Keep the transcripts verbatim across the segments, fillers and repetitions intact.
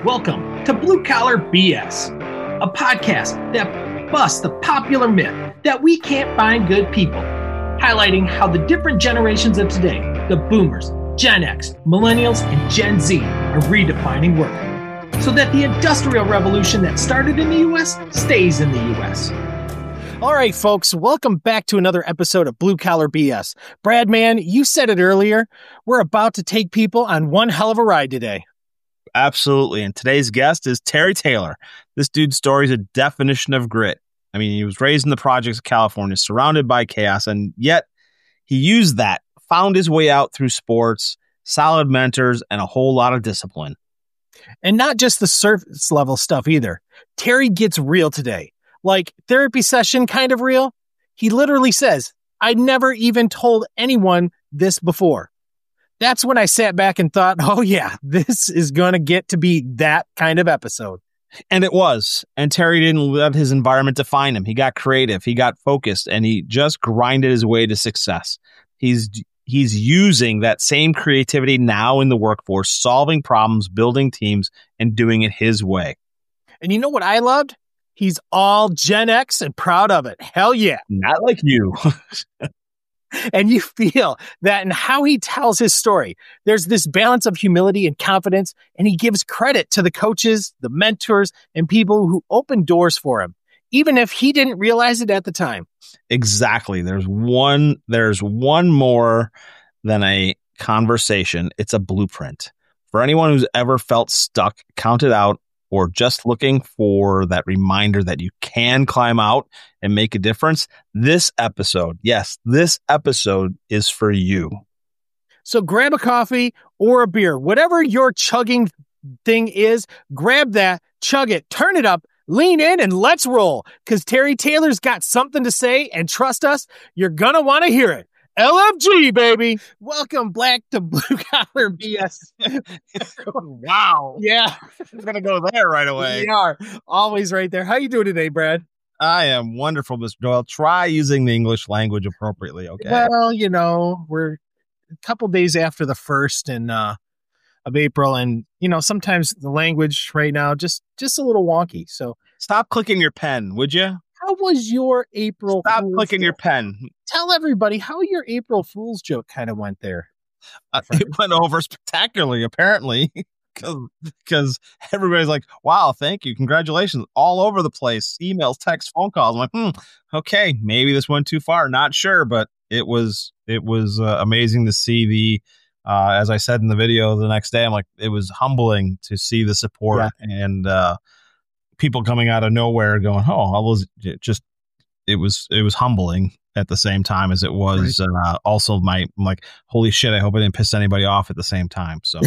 Welcome to Blue Collar B S, a podcast that busts the popular myth that we can't find good people, highlighting how the different generations of today, the boomers, Gen X, millennials, and Gen Z, are redefining work, so that the industrial revolution that started in the U S stays in the U S. All right, folks, welcome back to another episode of Blue Collar B S. Brad, man, you said it earlier. We're about to take people on one hell of a ride today. Absolutely. And today's guest is Terry Taylor. This dude's story is a definition of grit. I mean, he was raised in the projects of California, surrounded by chaos, and yet he used that, found his way out through sports, solid mentors, and a whole lot of discipline. And not just the surface level stuff either. Terry gets real today. Like therapy session kind of real. He literally says, I never even told anyone this before. That's when I sat back and thought, oh yeah, this is going to get to be that kind of episode. And it was. And Terry didn't let his environment define him. He got creative, he got focused, and he just grinded his way to success. He's he's using that same creativity now in the workforce, solving problems, building teams, and doing it his way. And you know what I loved? He's all Gen X and proud of it. Hell yeah. Not like you. And you feel that in how he tells his story, there's this balance of humility and confidence, and he gives credit to the coaches, the mentors, and people who opened doors for him, even if he didn't realize it at the time. Exactly. There's one, there's one more than a conversation. It's a blueprint. For anyone who's ever felt stuck, count it out, or just looking for that reminder that you can climb out and make a difference, this episode, yes, this episode is for you. So grab a coffee or a beer, whatever your chugging thing is, grab that, chug it, turn it up, lean in, and let's roll. Because Terry Taylor's got something to say, and trust us, you're going to want to hear it. L F G, baby. Welcome back to Blue Collar B S. Wow. Yeah. We're going to go there right away. We are. Always right there. How you doing today, Brad? I am wonderful, Mister Doyle. Try using the English language appropriately, okay? Well, you know, we're a couple days after the first and uh, of April, and, you know, sometimes the language right now just, just a little wonky. So stop clicking your pen, would you? How was your April Stop Fool's clicking joke? Your pen. Tell everybody how your April Fool's joke kind of went there. Uh, it went over spectacularly, apparently, because everybody's like, wow, thank you. Congratulations. All over the place. Emails, texts, phone calls. I'm like, hmm, okay, maybe this went too far. Not sure, but it was it was uh, amazing to see the, uh, as I said in the video the next day, I'm like, it was humbling to see the support yeah. and uh, people coming out of nowhere going, oh, I was just, it was, it was humbling at the same time as it was right. uh, also my, I'm like, holy shit, I hope I didn't piss anybody off at the same time. So,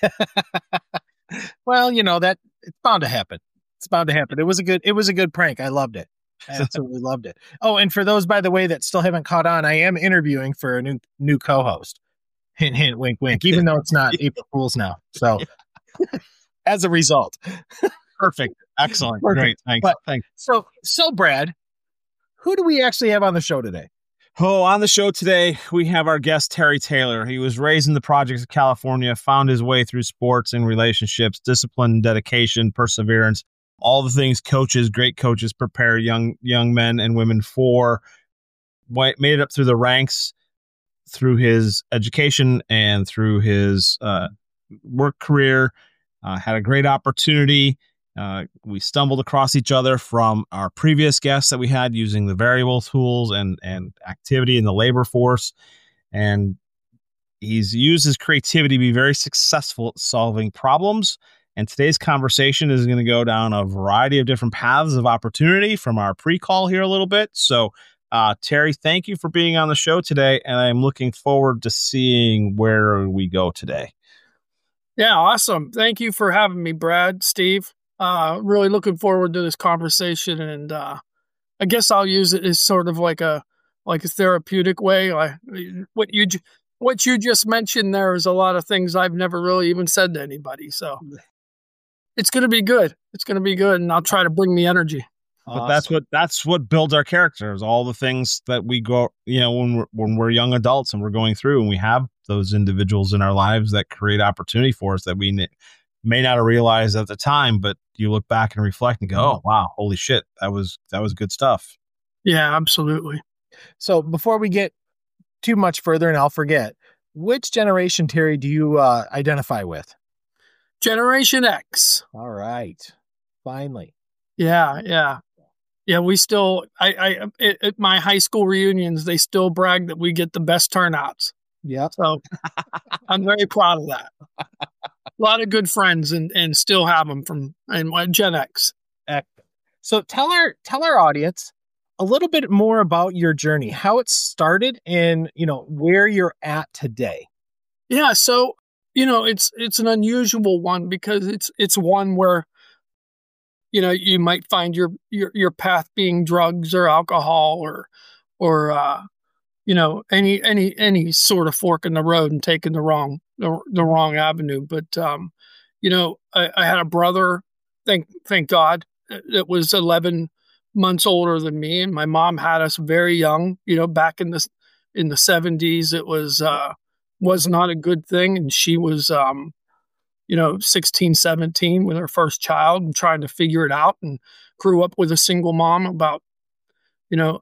well, you know, that it's bound to happen. It's bound to happen. It was a good, it was a good prank. I loved it. I absolutely loved it. Oh, and for those, by the way, that still haven't caught on, I am interviewing for a new, new co-host. Hint, hint, wink, wink, even though it's not April Fool's now. So as a result, perfect. Excellent. Perfect. Great. Thanks. But, Thanks. So, so Brad, who do we actually have on the show today? Oh, on the show today, we have our guest, Terry Taylor. He was raised in the projects of California, found his way through sports and relationships, discipline, dedication, perseverance, all the things coaches, great coaches prepare young young men and women for. Made it up through the ranks through his education and through his uh, work career, uh, had a great opportunity. Uh, we stumbled across each other from our previous guests that we had using the variable tools and, and activity in the labor force. And he's used his creativity to be very successful at solving problems. And today's conversation is going to go down a variety of different paths of opportunity from our pre-call here a little bit. So, uh, Terry, thank you for being on the show today. And I'm looking forward to seeing where we go today. Yeah, awesome. Thank you for having me, Brad, Steve. Uh, really looking forward to this conversation, and uh, I guess I'll use it as sort of like a like a therapeutic way. I, what you what you just mentioned there is a lot of things I've never really even said to anybody. So it's going to be good. It's going to be good, and I'll try to bring the energy. But awesome. that's what that's what builds our characters. All the things that we go, you know, when we're when we're young adults and we're going through, and we have those individuals in our lives that create opportunity for us that we may not have realized at the time, but you look back and reflect and go, oh, wow, holy shit, that was, that was good stuff. Yeah, absolutely. So before we get too much further, and I'll forget, which generation, Terry, do you uh, identify with? Generation X. All right. Finally. Yeah, yeah. Yeah, we still, I, I, at, at my high school reunions, they still brag that we get the best turnouts. Yep. So I'm very proud of that. A lot of good friends and, and still have them from and Gen X. So tell our, tell our audience a little bit more about your journey, how it started and, you know, where you're at today. Yeah. So, you know, it's, it's an unusual one because it's, it's one where, you know, you might find your, your, your path being drugs or alcohol or, or, uh, you know, any, any, any sort of fork in the road and taking the wrong, the, the wrong avenue. But, um, you know, I, I had a brother, thank, thank God, that was eleven months older than me. And my mom had us very young, you know, back in the, in the seventies, it was, uh, was not a good thing. And she was, um, you know, sixteen, seventeen with her first child and trying to figure it out, and grew up with a single mom about, you know,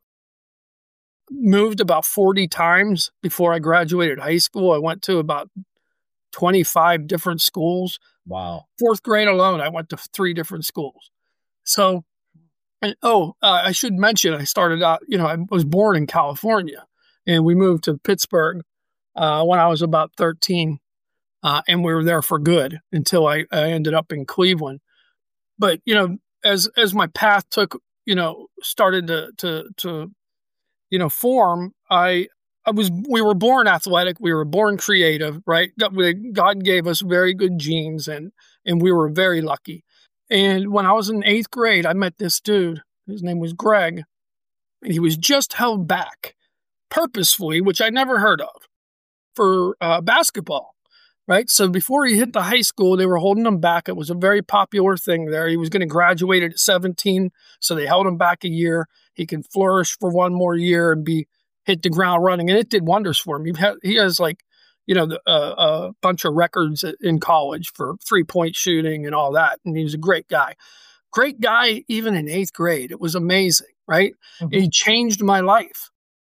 moved about forty times before I graduated high school. I went to about twenty-five different schools. Wow. Fourth grade alone, I went to three different schools. So, and, oh, uh, I should mention, I started out, you know, I was born in California and we moved to Pittsburgh uh, when I was about thirteen. Uh, and we were there for good until I, I ended up in Cleveland. But, you know, as, as my path took, you know, started to, to, to, you know, form, I, I was, we were born athletic. We were born creative, right? God gave us very good genes and, and we were very lucky. And when I was in eighth grade, I met this dude. His name was Greg. And he was just held back purposefully, which I never heard of, for uh, basketball. Right. So before he hit the high school, they were holding him back. It was a very popular thing there. He was going to graduate at seventeen. So they held him back a year. He can flourish for one more year and be hit the ground running. And it did wonders for him. He, ha- he has like, you know, uh, a bunch of records in college for three point shooting and all that. And he was a great guy. Great guy, even in eighth grade. It was amazing. Right. Mm-hmm. He changed my life.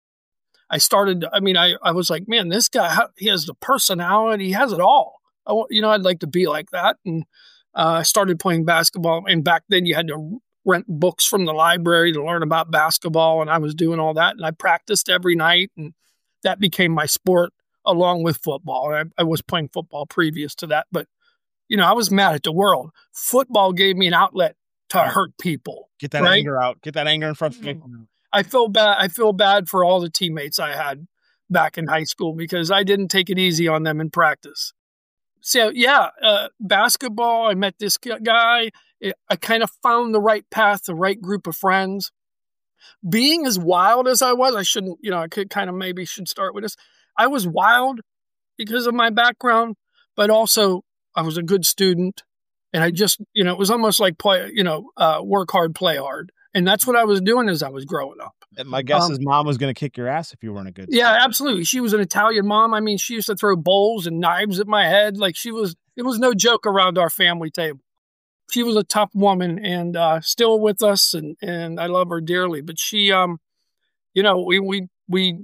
I started, I mean, I, I was like, man, this guy, he has the personality, he has it all. I, you know, I'd like to be like that. And uh, I started playing basketball. And back then you had to rent books from the library to learn about basketball. And I was doing all that. And I practiced every night. And that became my sport along with football. And I, I was playing football previous to that. But, you know, I was mad at the world. Football gave me an outlet to hurt people. Get that right? anger out. Get that anger in front of me. I feel bad. I feel bad for all the teammates I had back in high school because I didn't take it easy on them in practice. So yeah, uh, basketball, I met this guy. I kind of found the right path, the right group of friends. Being as wild as I was, I shouldn't, you know, I could kind of maybe should start with this. I was wild because of my background, but also I was a good student. And I just, you know, it was almost like play, you know, uh, work hard, play hard. And that's what I was doing as I was growing up. And my guess um, is mom was going to kick your ass if you weren't a good Yeah, student. absolutely. She was an Italian mom. I mean, she used to throw bowls and knives at my head. Like she was, it was no joke around our family table. She was a tough woman and uh, still with us. And, and I love her dearly. But she, um, you know, we, we, we,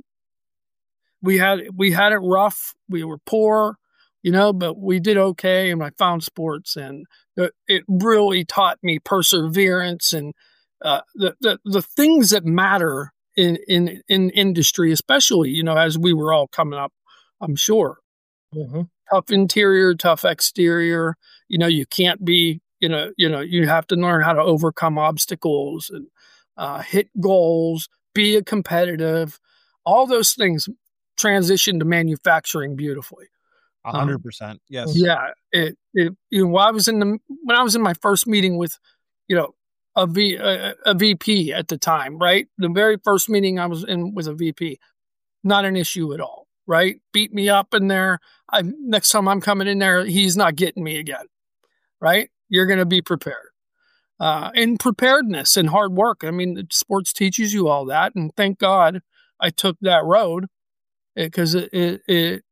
we had, we had it rough. We were poor, you know, but we did okay. And I found sports and it, it really taught me perseverance and, Uh, the, the the things that matter in, in, in industry, especially, you know, as we were all coming up, I'm sure. Mm-hmm. Tough interior, tough exterior. You know, you can't be, you know, you know, you have to learn how to overcome obstacles and uh, hit goals, be a competitive. All those things transition to manufacturing beautifully. A hundred percent. Yes. Yeah. It, it, you know, while I was in the, when I was in my first meeting with, you know, A, v, a, a V P at the time, right? The very first meeting I was in was a V P. Not an issue at all, right? Beat me up in there. I, next time I'm coming in there, he's not getting me again, right? You're going to be prepared. Uh, and preparedness and hard work. I mean, sports teaches you all that. And thank God I took that road because it, it, it,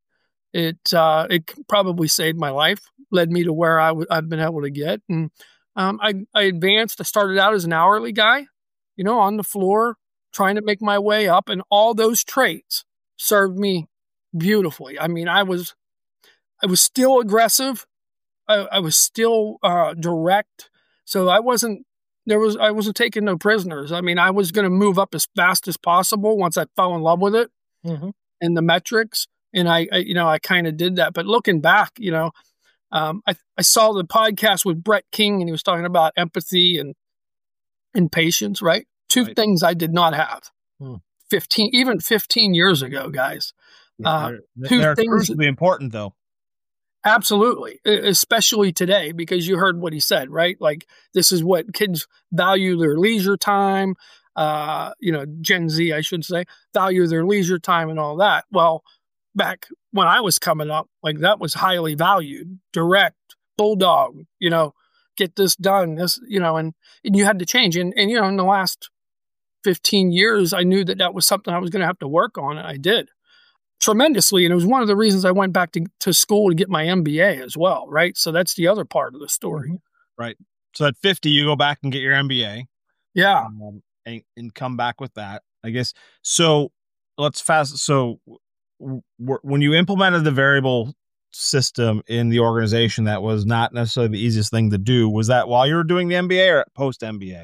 It uh, it probably saved my life, led me to where I w- I've been able to get. And um, I, I advanced. I started out as an hourly guy, you know, on the floor, trying to make my way up. And all those traits served me beautifully. I mean, I was I was still aggressive. I, I was still uh, direct. So I wasn't there was I wasn't taking no prisoners. I mean, I was going to move up as fast as possible once I fell in love with it Mm-hmm. and the metrics. And I, I you know, I kind of did that. But looking back, you know, um, I, I saw the podcast with Brett King, and he was talking about empathy and and patience, right? Two Right. things I did not have. Hmm. fifteen, even fifteen years ago, guys. Uh, they're two they're things- crucially important, though. Absolutely, e- especially today, because you heard what he said, right? Like, this is what kids value their leisure time. Uh, you know, Gen Z, I should say, value their leisure time and all that. Well, back when I was coming up, like, that was highly valued. Direct, bulldog, you know, get this done. This, you know, and, and you had to change. And, and, you know, in the last fifteen years, I knew that that was something I was going to have to work on, and I did tremendously. And it was one of the reasons I went back to, to school to get my M B A as well, right? So that's the other part of the story. So at fifty, you go back and get your M B A. Yeah. um, and, and come back with that, I guess. So let's fast. So w- w- when you implemented the variable system in the organization, that was not necessarily the easiest thing to do. Was that while you were doing the M B A or post M B A?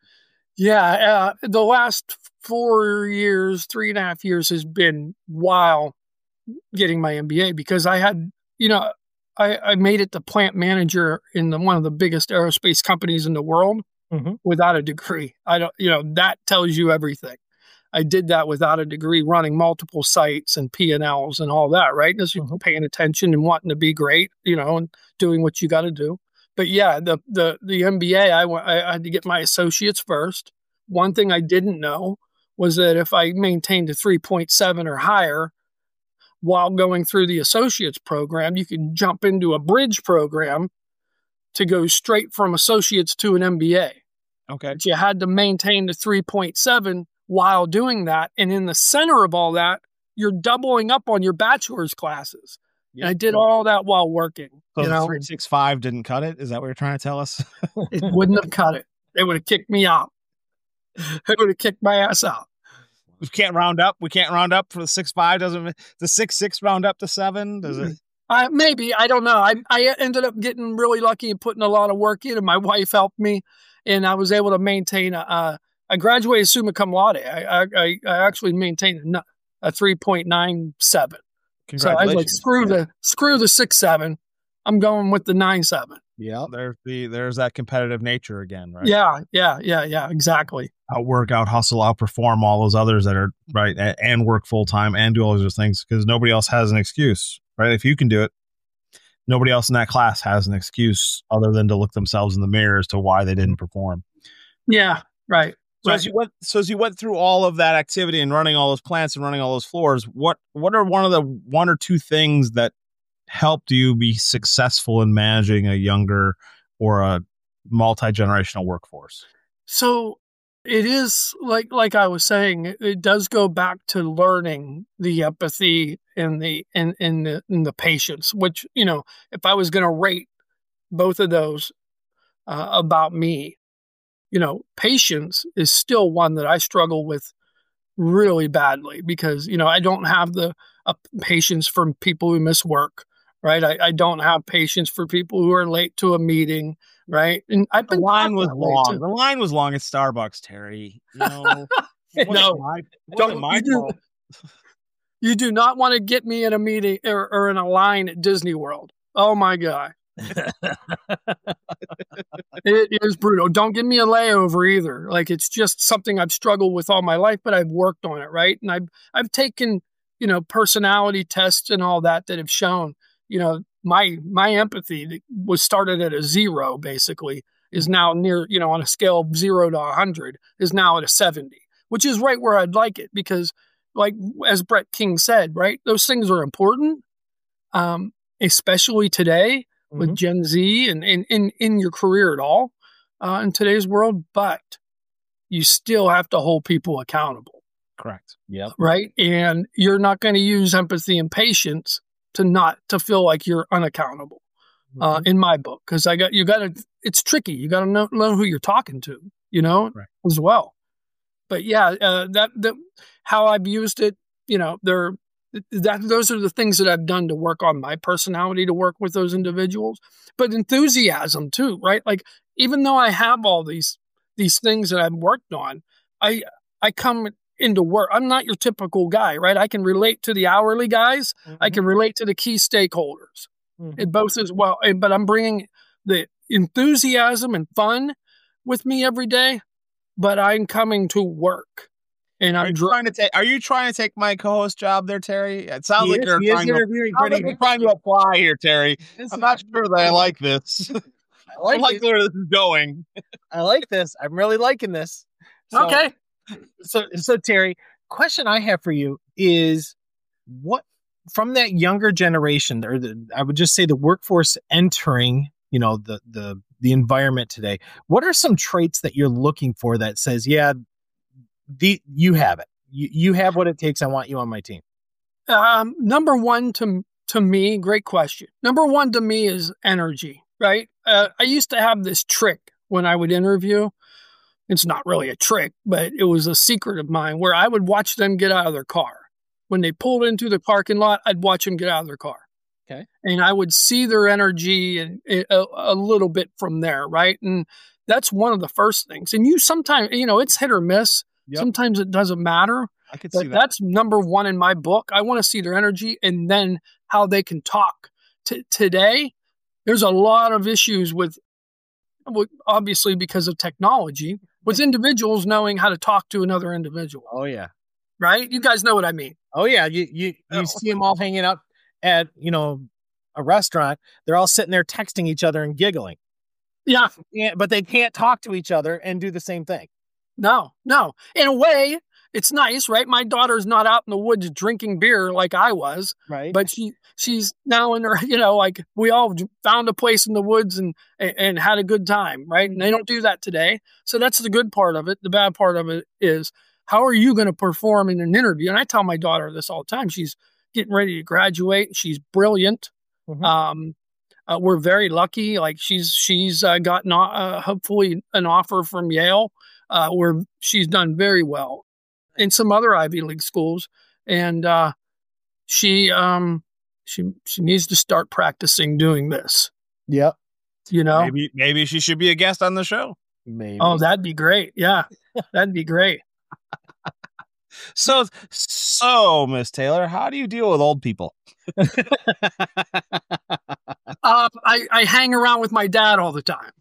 Yeah. Uh, the last four years, three and a half years has been while getting my M B A, because I had, you know, I, I made it the plant manager in the, one of the biggest aerospace companies in the world Mhm. without a degree. I don't, you know, that tells you everything. I did that without a degree, running multiple sites and P and Ls and all that, right? Just Mhm. paying attention and wanting to be great, you know, and doing what you got to do. But yeah, the the the M B A, I, wa- I had to get my associates first. One thing I didn't know was that if I maintained a three point seven or higher while going through the associates program, you can jump into a bridge program to go straight from associates to an M B A. Okay. But you had to maintain the three point seven while doing that. And in the center of all that, you're doubling up on your bachelor's classes. And I did all that while working. So you the know, three six five didn't cut it? Is that what you're trying to tell us? it wouldn't have cut it. They would have kicked me out. They would have kicked my ass out. We can't round up. We can't round up for the six five. Doesn't the six six round up to seven? Does it? I, maybe, I don't know. I, I ended up getting really lucky and putting a lot of work in, and my wife helped me, and I was able to maintain a, a I graduated summa cum laude. I, I, I actually maintained a, a three point nine seven. So I was like, screw the, screw the six seven. I'm going with the nine seven. Yeah, there's the there's that competitive nature again, right? Yeah, yeah, yeah, yeah, exactly. Outwork, out hustle, outperform all those others that are right and, and work full time and do all those things, because nobody else has an excuse, right? If you can do it, nobody else in that class has an excuse other than to look themselves in the mirror as to why they didn't perform. Yeah, right. So right. as you went, so as you went through all of that activity and running all those plants and running all those floors, what what are one of the one or two things that helped you be successful in managing a younger or a multi-generational workforce? So it is like like I was saying, it, it does go back to learning the empathy and the and, and the and the patience, which, you know, if I was going to rate both of those uh, about me, you know, patience is still one that I struggle with really badly, because, you know, I don't have the uh, patience for people who miss work, right? I, I don't have patience for people who are late to a meeting, right? And I've The been line was that way, long. too. The line was long at Starbucks, Terry. You know, it wasn't No, my, it don't- wasn't my you do- fault. You do not want to get me in a meeting or, or in a line at Disney World. Oh my God. It is brutal. Don't give me a layover either. Like, it's just something I've struggled with all my life, but I've worked on it, right? And I've I've taken, you know, personality tests and all that that have shown, you know, my my empathy that was started at a zero, basically, is now near, you know, on a scale of zero to a hundred, is now at a seventy, which is right where I'd like it, because, like, as Brett King said, right, those things are important, um, especially today with Mhm. Gen Z and in, in, in your career at all uh, in today's world, but you still have to hold people accountable, Correct. Yep. right? And you're not going to use empathy and patience to not to feel like you're unaccountable. Mm-hmm. Uh, in my book, because I got you got to. It's tricky. You got to know, know who you're talking to, you know, right. as well. But yeah, uh, that that how I've used it, you know, there that those are the things that I've done to work on my personality, to work with those individuals. But enthusiasm too, right? Like even though I have all these these things that I've worked on, I I come into work. I'm not your typical guy, right? I can relate to the hourly guys. Mm-hmm. I can relate to the key stakeholders. Mm-hmm. It both as well, but I'm bringing the enthusiasm and fun with me every day. But I'm coming to work, and are I'm you dr- trying to take. Are you trying to take my co-host job there, Terry? It sounds he like is, you're trying to, like you're trying to apply here, Terry. I'm not sure that I like this. I like, I like where this is going. I like this. I'm really liking this. So, okay. So, so Terry, question I have for you is what from that younger generation, or the, I would just say the workforce entering, you know, the the the environment today. What are some traits that you're looking for that says, yeah, the you have it, you you have what it takes. I want you on my team. Um, number one to to me, great question. Number one to me is energy. Right? Uh, I used to have this trick when I would interview. It's not really a trick, but it was a secret of mine where I would watch them get out of their car. When they pulled into the parking lot, I'd watch them get out of their car. Okay. And I would see their energy and a, a little bit from there, right? And that's one of the first things. And you sometimes, you know, it's hit or miss. Yep. Sometimes it doesn't matter. I could but see that. That's number one in my book. I want to see their energy and then how they can talk. T- today, there's a lot of issues with, obviously because of technology, with individuals knowing how to talk to another individual. Oh, yeah. Right? You guys know what I mean. Oh, yeah. You you, you oh. see them all hanging out at, you know, a restaurant. They're all sitting there texting each other and giggling. Yeah. yeah. But they can't talk to each other and do the same thing. No, no. In a way, it's nice, right? My daughter's not out in the woods drinking beer like I was. Right. But she she's now in her, you know, like we all found a place in the woods and, and, and had a good time, right? And they don't do that today. So that's the good part of it. The bad part of it is, how are you going to perform in an interview? And I tell my daughter this all the time. She's getting ready to graduate. She's brilliant. Mm-hmm. Um, uh, we're very lucky. Like she's she's uh, gotten uh, hopefully an offer from Yale, uh, where she's done very well in some other Ivy League schools, and uh, she um, she she needs to start practicing doing this. Yep. You know, maybe maybe she should be a guest on the show. Maybe. Oh, that'd be great. Yeah, that'd be great. So, so Miss Taylor, how do you deal with old people? uh, I, I hang around with my dad all the time.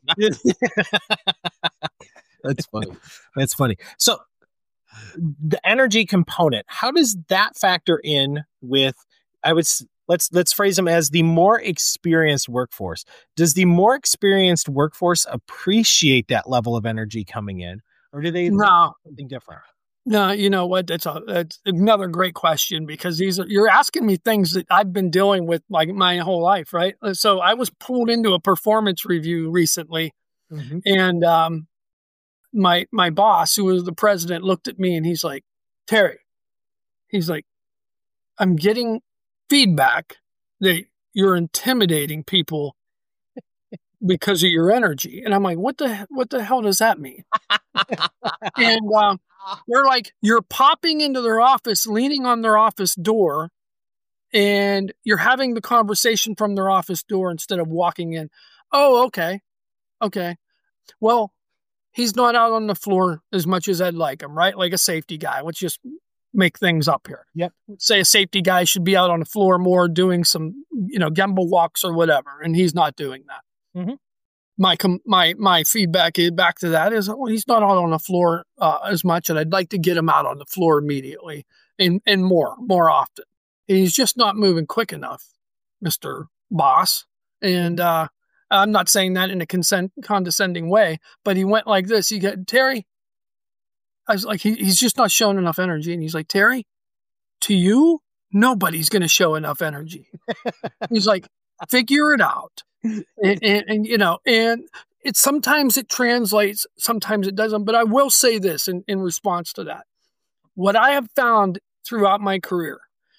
That's funny. That's funny. So the energy component, how does that factor in with, I would, let's, let's phrase them as the more experienced workforce. Does the more experienced workforce appreciate that level of energy coming in, or do they no something different? No, you know what? That's a that's another great question, because these are, you're asking me things that I've been dealing with like my whole life, right? So I was pulled into a performance review recently, mm-hmm. and um, my my boss, who was the president, looked at me and he's like, "Terry," he's like, "I'm getting feedback that you're intimidating people because of your energy," and I'm like, "What the what the hell does that mean?" and um, they're like, "You're popping into their office, leaning on their office door, and you're having the conversation from their office door instead of walking in." Oh, okay. Okay. Well, he's not out on the floor as much as I'd like him, right? Like a safety guy. Let's just make things up here. Yep. Say a safety guy should be out on the floor more, doing some, you know, Gemba walks or whatever, and he's not doing that. Mm-hmm. My com- my my feedback is back to that is, well, he's not out on the floor uh, as much, and I'd like to get him out on the floor immediately and and more more often. And he's just not moving quick enough, Mister Boss. And uh, I'm not saying that in a consent condescending way, but he went like this. He got Terry. I was like, he, he's just not showing enough energy, and he's like, "Terry, to you, nobody's going to show enough energy." He's like, "Figure it out." and, and, and you know, and it sometimes it translates, sometimes it doesn't. But I will say this in, in response to that: what I have found throughout my career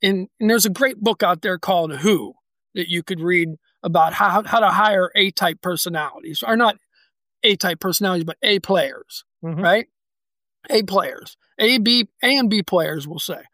and, and there's a great book out there called Who that you could read about how, how to hire A-type personalities, or not A-type personalities, but A players, mm-hmm. right? A players, A, B, A and B players, we'll say.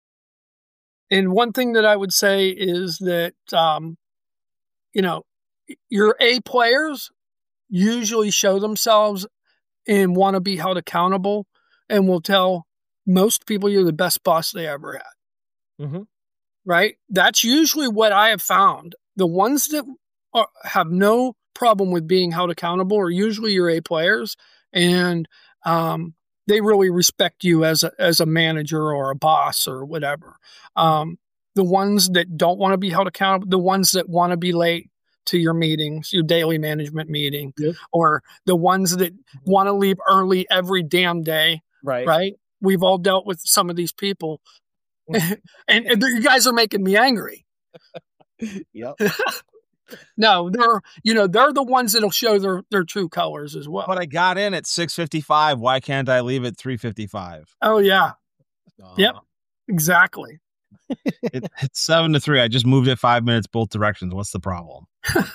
And one thing that I would say is that, um, you know, your A players usually show themselves and want to be held accountable and will tell most people you're the best boss they ever had. Mm-hmm. Right? That's usually what I have found. The ones that are, have no problem with being held accountable are usually your A players, and um, they really respect you as a, as a manager or a boss or whatever. Um, the ones that don't want to be held accountable, the ones that want to be late to your meetings, your daily management meeting, yeah. or the ones that want to leave early every damn day. Right. Right. We've all dealt with some of these people, and, and you guys are making me angry. Yep. No, they're, you know, they're the ones that'll show their, their true colors as well. But I got in at six fifty-five. Why can't I leave at three fifty-five? Oh yeah. Uh, yep. Exactly. it, it's seven to three. I just moved it five minutes both directions. What's the problem?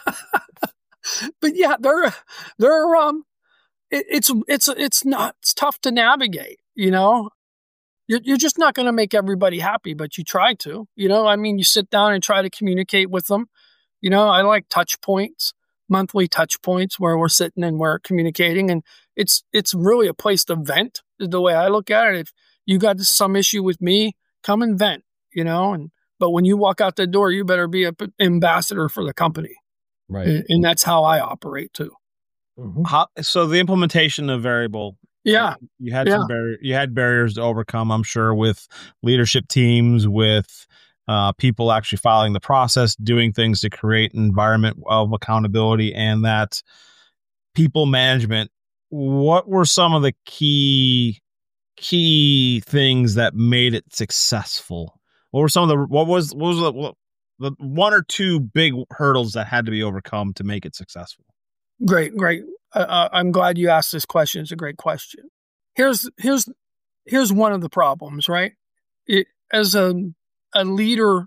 But yeah, they're, they're, um, it, it's, it's, it's not, it's tough to navigate, you know, you're, you're just not going to make everybody happy, but you try to, you know, I mean, you sit down and try to communicate with them. You know, I like touch points, monthly touch points where we're sitting and we're communicating, and it's, it's really a place to vent is the way I look at it. If you got some issue with me, come and vent, you know, and, but when you walk out the door, you better be an ambassador for the company. Right. And, and that's how I operate too. Mm-hmm. How, so the implementation of variable, yeah, you had yeah. some barrier, you had barriers to overcome, I'm sure, with leadership teams, with uh, people actually following the process, doing things to create an environment of accountability and that people management. What were some of the key key things that made it successful? What were some of the what was what was the, what, the one or two big hurdles that had to be overcome to make it successful? Great, great. Uh, I'm glad you asked this question. It's a great question. Here's here's here's one of the problems, right? It, as a a leader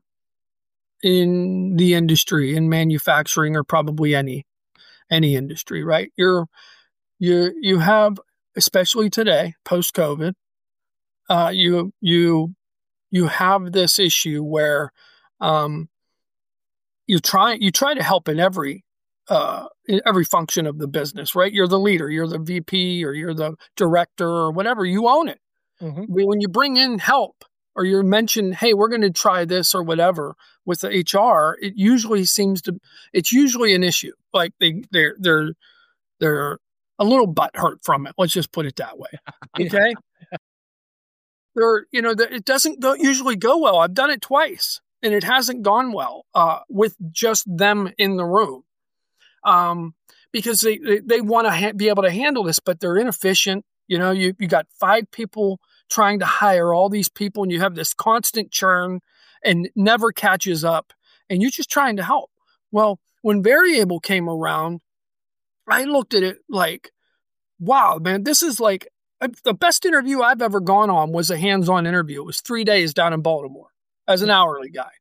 in the industry, in manufacturing, or probably any any industry, right? You're you you have, especially today, post COVID, uh, you you you have this issue where um, you try you try to help in every uh, in every function of the business, right? You're the leader, you're the V P, or you're the director, or whatever. You own it. Mm-hmm. When you bring in help, or you mention, hey, we're going to try this or whatever with the H R, it usually seems to, it's usually an issue. Like they, they're, they're, they're a little butthurt from it. Let's just put it that way. Okay. They're, you know, it doesn't go, usually go well. I've done it twice and it hasn't gone well uh, with just them in the room. Um, because they, they, they want to ha- be able to handle this, but they're inefficient. You know, you, you got five people trying to hire all these people, and you have this constant churn and never catches up, and you're just trying to help. Well, when Variable came around, I looked at it like, wow, man, this is like uh, the best interview I've ever gone on was a hands-on interview. It was three days down in Baltimore as an hourly guy.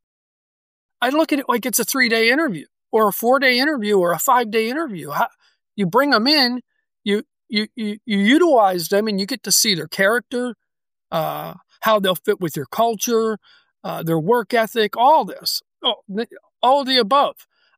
I look at it like it's a three-day interview or a four-day interview or a five-day interview. How, you bring them in, you, you, you, you utilize them, and you get to see their character, Uh, how they'll fit with your culture, uh, their work ethic, all this, all, all of the above.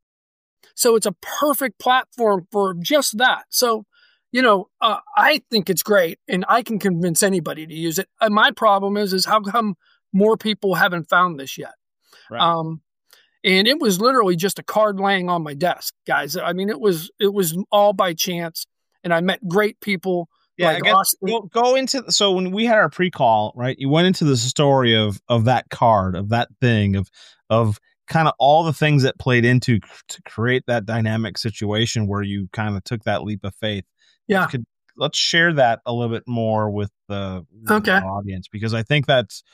So it's a perfect platform for just that. So, you know, uh, I think it's great, and I can convince anybody to use it. And my problem is, is how come more people haven't found this yet? Right. Um, and it was literally just a card laying on my desk, guys. I mean, it was it was all by chance, and I met great people. Yeah, like I guess go, go into so when we had our pre-call, right? You went into the story of of that card, of that thing, of of kind of all the things that played into to create that dynamic situation where you kind of took that leap of faith. Yeah, Could, let's share that a little bit more with the, with okay. the audience, because I think that's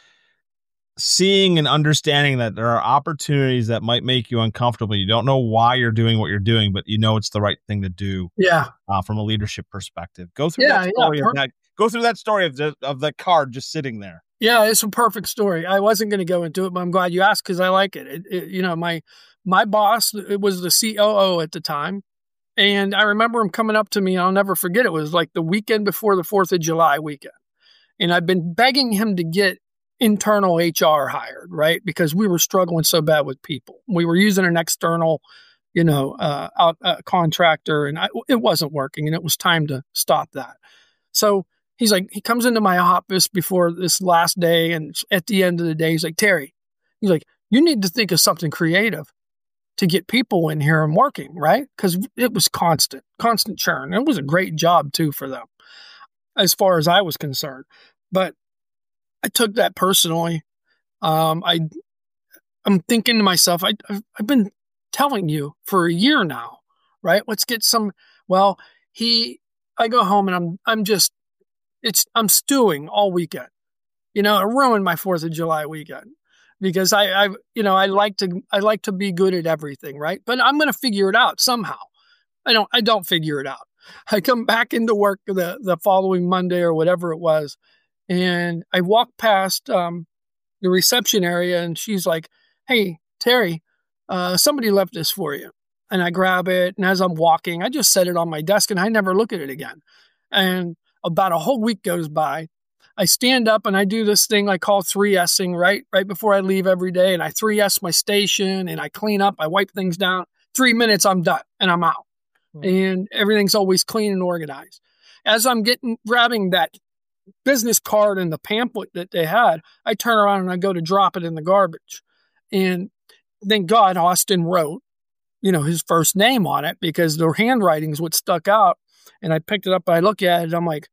seeing and understanding that there are opportunities that might make you uncomfortable. You don't know why you're doing what you're doing, but you know it's the right thing to do. Yeah, uh, from a leadership perspective. Go through yeah, that story yeah. of that. Go through that story of the of the card just sitting there. Yeah, it's a perfect story. I wasn't going to go into it, but I'm glad you asked because I like it. It, it. You know, my my boss, it was the C O O at the time, and I remember him coming up to me. I'll never forget. It was like the weekend before the Fourth of July weekend, and I've been begging him to get internal H R hired, right? Because we were struggling so bad with people. We were using an external, you know, uh, out, uh, contractor, and I, it wasn't working, and it was time to stop that. So he's like, he comes into my office before this last day, and at the end of the day, he's like, Terry, he's like, you need to think of something creative to get people in here and working, right? Because it was constant, constant churn. It was a great job too for them, as far as I was concerned. But I took that personally. Um, I, I'm thinking to myself, I, I've, I've been telling you for a year now, right? Let's get some. Well, he. I go home and I'm. I'm just. It's. I'm stewing all weekend. You know, it ruined my Fourth of July weekend because I. I. You know, I like to. I like to be good at everything, right? But I'm going to figure it out somehow. I don't. I don't figure it out. I come back into work the the following Monday or whatever it was. And I walked past um, the reception area, and she's like, hey, Terry, uh, somebody left this for you. And I grab it, and as I'm walking, I just set it on my desk, and I never look at it again. And about a whole week goes by. I stand up, and I do this thing I call three S-ing, right? Right before I leave every day, and I three S my station, and I clean up, I wipe things down. Three minutes, I'm done, and I'm out. Mm-hmm. And everything's always clean and organized. As I'm getting grabbing that business card and the pamphlet that they had, I turn around and I go to drop it in the garbage. And thank God Austin wrote, you know, his first name on it because their handwriting is what stuck out. And I picked it up, I look at it, I'm like,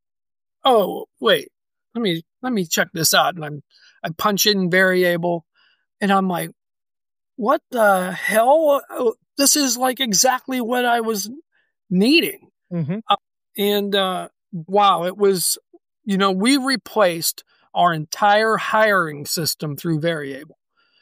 oh, wait, let me, let me check this out. And I'm, I punch in variable and I'm like, what the hell? This is like exactly what I was needing. Mm-hmm. Uh, and, uh, wow, it was, you know, we replaced our entire hiring system through Variable.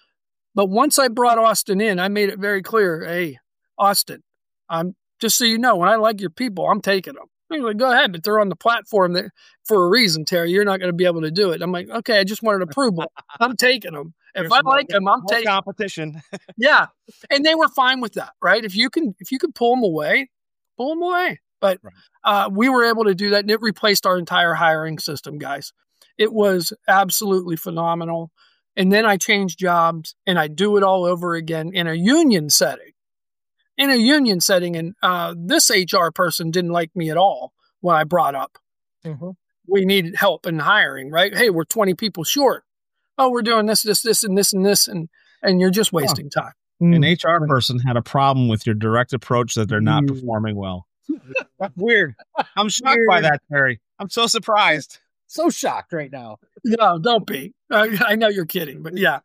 But once I brought Austin in, I made it very clear, hey, Austin, I'm just so you know, when I like your people, I'm taking them. I'm like, go ahead, but they're on the platform that, for a reason, Terry. You're not going to be able to do it. I'm like, okay, I just wanted approval. I'm taking them. If There's I like them, I'm taking competition. Yeah, and they were fine with that, right? If you can, if you can pull them away, pull them away. But right. uh, we were able to do that, and it replaced our entire hiring system, guys. It was absolutely phenomenal. And then I changed jobs, and I do it all over again in a union setting. In a union setting, and uh, this H R person didn't like me at all when I brought up. Mm-hmm. We needed help in hiring, right? Hey, we're twenty people short. Oh, we're doing this, this, this, and this, and this, and and you're just wasting oh. time. An H R person had a problem with your direct approach that they're not mm. performing well. That's weird. I'm shocked weird. by that, Terry. I'm so surprised. So shocked right now. No, don't be. Uh, I know you're kidding, but yeah.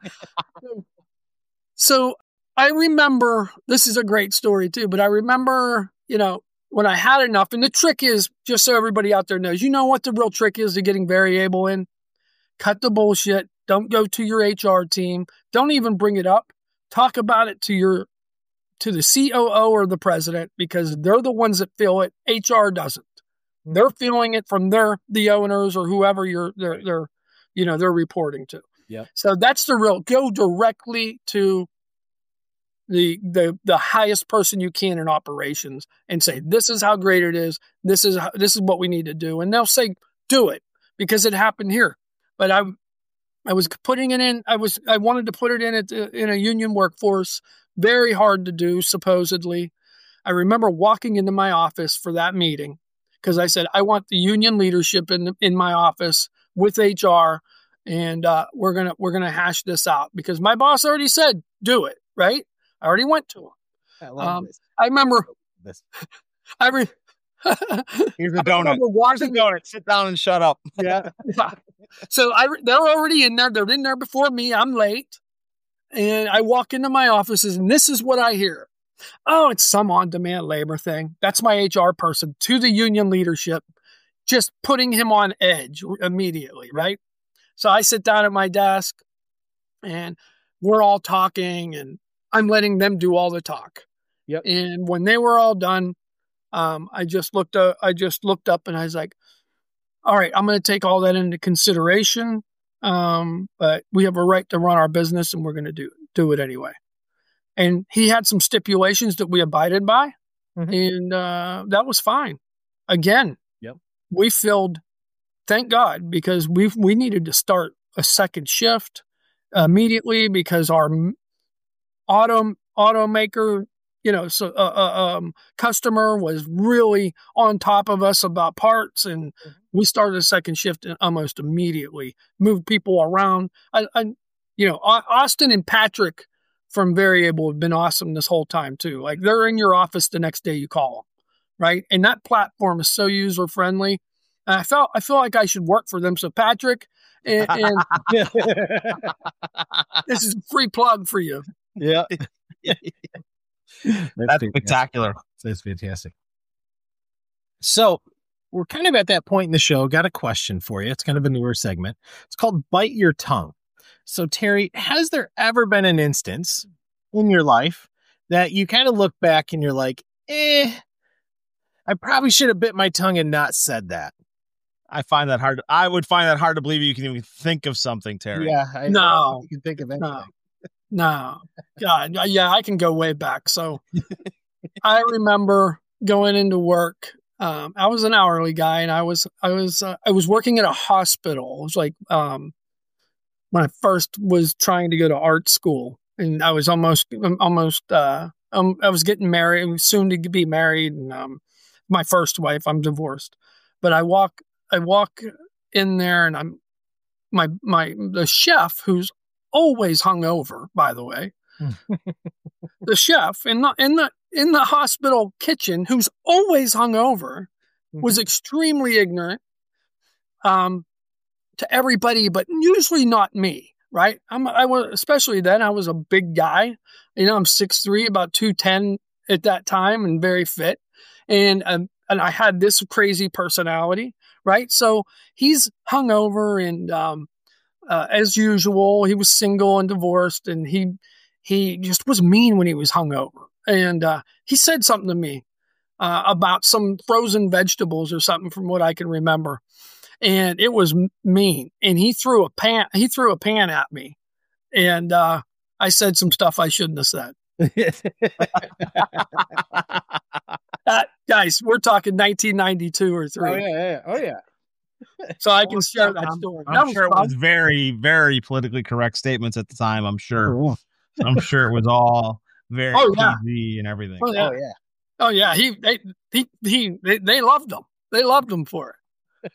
So I remember, this is a great story too, but I remember, you know, when I had enough, and the trick is, just so everybody out there knows, you know what the real trick is to getting variable in? Cut the bullshit. Don't go to your H R team. Don't even bring it up. Talk about it to your to the C O O or the president, because they're the ones that feel it. H R doesn't. They're feeling it from their the owners or whoever you're they're they're you know they're reporting to. Yeah. So that's the real, go directly to the the the highest person you can in operations and say, this is how great it is. This is how, this is what we need to do, and they'll say, do it, because it happened here. But I I was putting it in. I was I wanted to put it in at, in a union workforce. Very hard to do, supposedly. I remember walking into my office for that meeting because I said, I want the union leadership in in my office with H R, and uh, we're gonna we're gonna hash this out, because my boss already said, do it, right? I already went to him. I love um, this. I remember. This. I re- Here's a donut. Here's a donut. Sit down and shut up. Yeah. yeah. So I they're already in there. They're in there before me. I'm late. And I walk into my offices, and this is what I hear. Oh, it's some on-demand labor thing. That's my H R person to the union leadership, just putting him on edge immediately, right? So I sit down at my desk, and we're all talking, and I'm letting them do all the talk. Yep. And when they were all done, um, I just looked. Uh, I just looked up, and I was like, "All right, I'm going to take all that into consideration. Um, but we have a right to run our business, and we're going to do do it anyway. And he had some stipulations that we abided by, mm-hmm. and uh, that was fine. Again, yep. we filled, thank God, because we we needed to start a second shift immediately because our auto automaker, you know, so uh, uh, um, customer was really on top of us about parts, and mm-hmm. we started a second shift almost immediately. Moved people around. I, I, you know, Austin and Patrick from Variable have been awesome this whole time too. Like they're in your office the next day you call them, right? And that platform is so user friendly. And I felt I feel like I should work for them. So Patrick, and, and this is a free plug for you. Yeah. That's, That's spectacular. That's fantastic. So we're kind of at that point in the show. Got a question for you. It's kind of a newer segment. It's called Bite Your Tongue. So Terry, has there ever been an instance in your life that you kind of look back and you're like, eh, I probably should have bit my tongue and not said that? I find that hard. I would find that hard to believe you can even think of something, Terry. Yeah. I no. don't think you can think of anything. No. No, God, yeah, I can go way back. So I remember going into work. Um, I was an hourly guy, and I was I was uh, I was working at a hospital. It was like um, when I first was trying to go to art school, and I was almost almost uh, um, I was getting married, soon to be married, and um, my first wife. I'm divorced, but I walk I walk in there, and I'm my my the chef who's always hungover, by the way. The chef in the in the in the hospital kitchen, who's always hungover, was extremely ignorant um, to everybody, but usually not me. Right? I'm I was especially then. I was a big guy. You know, I'm six three, about two ten at that time, and very fit. And um, and I had this crazy personality. Right? So he's hungover and. Um, Uh, as usual, he was single and divorced, and he he just was mean when he was hungover. And uh, he said something to me uh, about some frozen vegetables or something, from what I can remember, and it was m- mean. And he threw a pan. He threw a pan at me, and uh, I said some stuff I shouldn't have said. uh, guys, we're talking nineteen ninety-two or three. Oh yeah, yeah. Oh yeah. So I can share that story. I'm, that I'm was sure fun. it was very, very politically correct statements at the time. I'm sure. I'm sure it was all very oh, yeah. P G and everything. Oh yeah. Oh yeah. Oh yeah. He they he he they, they loved him. They loved him for it.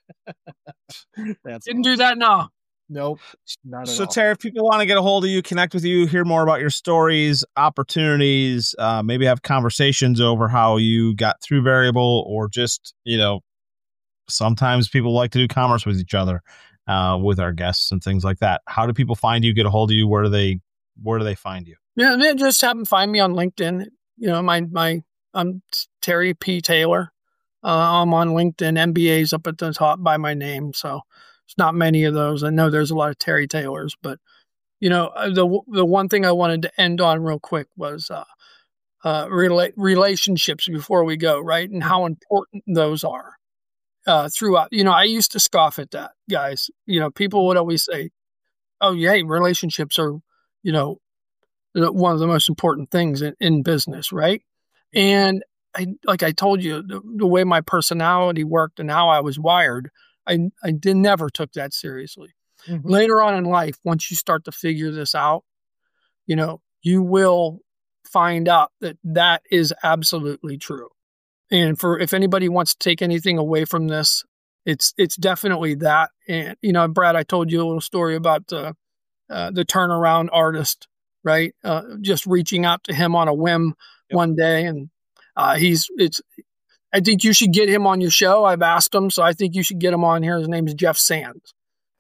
That's Didn't do that now. Nope. Not at so all. Terry, if people want to get a hold of you, connect with you, hear more about your stories, opportunities, uh, maybe have conversations over how you got through Variable, or just, you know, sometimes people like to do commerce with each other, uh, with our guests and things like that. How do people find you, get a hold of you? Where do they, where do they find you? Yeah, man, just have them find me on LinkedIn. You know, my, my, I'm Terry P. Taylor. Uh, I'm on LinkedIn. M B A's up at the top by my name. So it's not many of those. I know there's a lot of Terry Taylors, but you know, the, the one thing I wanted to end on real quick was, uh, uh, rela- relationships before we go, right? And how important those are. Uh, throughout, you know, I used to scoff at that, guys. You know, people would always say, "Oh, yeah, relationships are, you know, one of the most important things in, in business, right?" And I, like I told you, the, the way my personality worked and how I was wired, I, I did never took that seriously. Mm-hmm. Later on in life, once you start to figure this out, you know, you will find out that that is absolutely true. And for if anybody wants to take anything away from this, it's it's definitely that. And you know, Brad, I told you a little story about the uh, the turnaround artist, right? Uh, just reaching out to him on a whim yep. one day, and uh, he's it's. I think you should get him on your show. I've asked him, so I think you should get him on here. His name is Jeff Sands.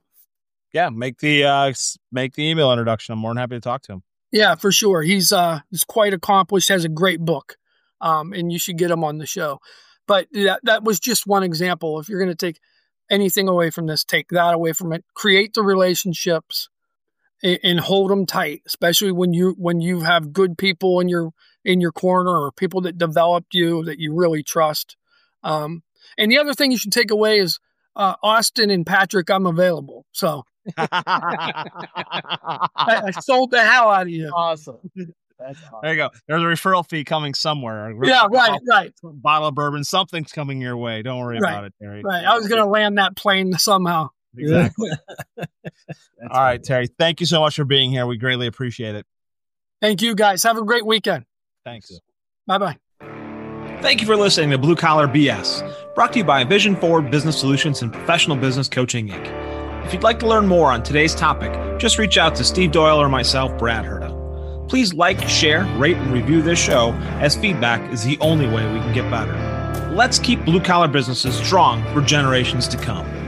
Yeah, make the uh, make the email introduction. I'm more than happy to talk to him. Yeah, for sure. He's uh he's quite accomplished. Has a great book. Um, and you should get them on the show. But that, that was just one example. If you're going to take anything away from this, take that away from it. Create the relationships and, and hold them tight, especially when you when you have good people in your in your corner, or people that developed you that you really trust. Um, and the other thing you should take away is uh, Austin and Patrick, I'm available. So I, I sold the hell out of you. Awesome. That's awesome. There you go. There's a referral fee coming somewhere. Yeah, right, right. Bottle of bourbon. Something's coming your way. Don't worry right, about it, Terry. Right. I was going to land that plane somehow. Exactly. All right, Terry. Thank you so much for being here. We greatly appreciate it. Thank you, guys. Have a great weekend. Thanks. Bye-bye. Thank you for listening to Blue Collar B S, brought to you by Vision Forward Business Solutions and Professional Business Coaching, Incorporated. If you'd like to learn more on today's topic, just reach out to Steve Doyle or myself, Brad Herta. Please like, share, rate, and review this show, as feedback is the only way we can get better. Let's keep blue-collar businesses strong for generations to come.